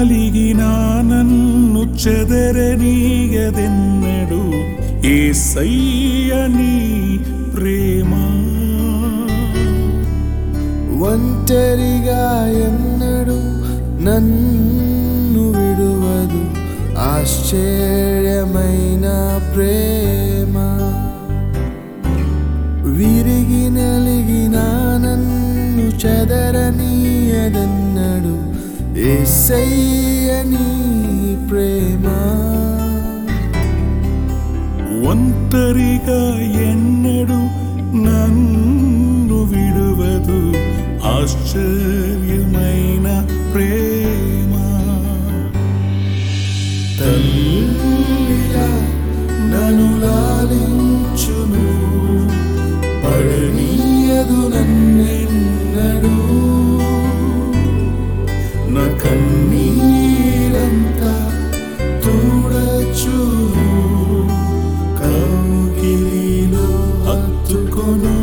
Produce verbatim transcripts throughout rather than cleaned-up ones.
నలిగిన నన్ను చెదరనీయదెన్నడు యేసయ్య నీ ప్రేమ. ఒంటరిగా ఎన్నడు నన్ను విడువదు ఆశ్చర్యమైన ప్రేమ. విరిగి నలిగిన నన్ను చెదరనీయదెన్నడు యేసయ్య నీ ప్రేమ. ఒంటరిగా ఎన్నడు నన్ను విడువదు ఆశ్చర్యమైన ప్రేమ. తల్లిలా నన్ను లాలించును పడనీయదు నన్నెన్నడు. నా కన్నీరంతా తుడచును కౌగిలిలో హత్తుకొను.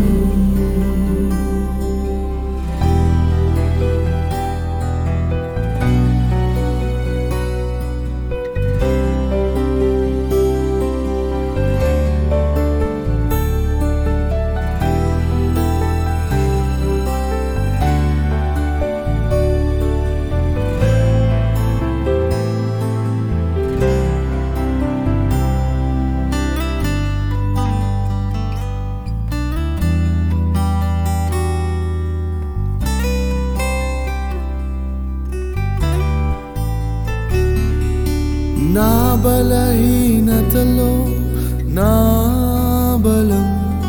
నా బలహీనతలో నా బలం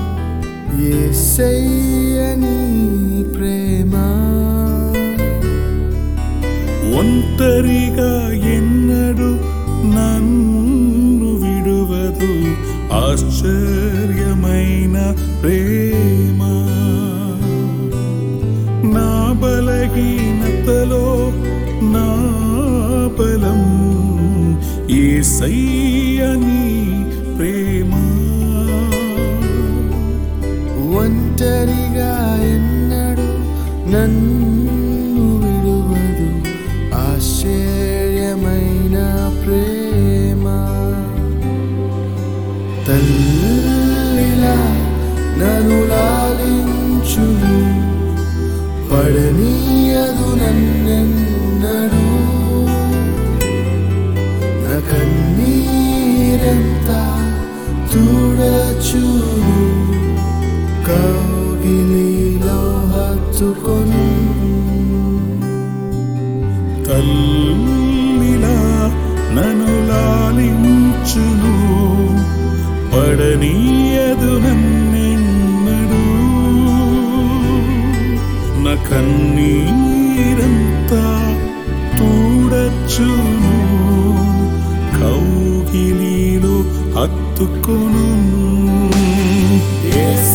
యేసయ్య నీ ప్రేమ. ఒంటరిగా ఎన్నడు నన్ను విడువదు ఆశ్చర్యమైన ప్రేమ. నా బలహీనతలో నా బలం యేసయ్య నీ ప్రేమ. ఒంటరిగా ఎన్నడు నన్ను విడువదు ఆశ్చర్యమైన ప్రేమ. తల్లిలా నన్ను లాలించును పడనీయదు నన్నెన్నడు. నా కన్నీరంతా తుడచును కౌగిలిలో హత్తుకొను. తల్లిలా నన్ను లాలించును పడనీయదు నన్నెన్నడు. నా కన్నీరంతా తుడచును కౌగిలిలో హత్తుకొను.